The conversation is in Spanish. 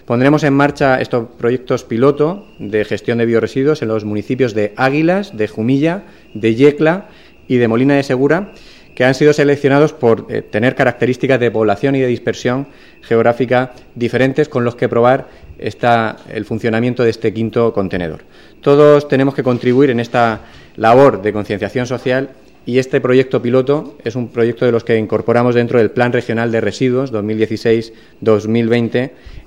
Pondremos en marcha estos proyectos piloto de gestión de biorresiduos en los municipios de Águilas, de Jumilla, de Yecla y de Molina de Segura, que han sido seleccionados por tener características de población y de dispersión geográfica diferentes con los que probar el funcionamiento de este quinto contenedor. Todos tenemos que contribuir en esta labor de concienciación social y este proyecto piloto es un proyecto de los que incorporamos dentro del Plan Regional de Residuos 2016-2020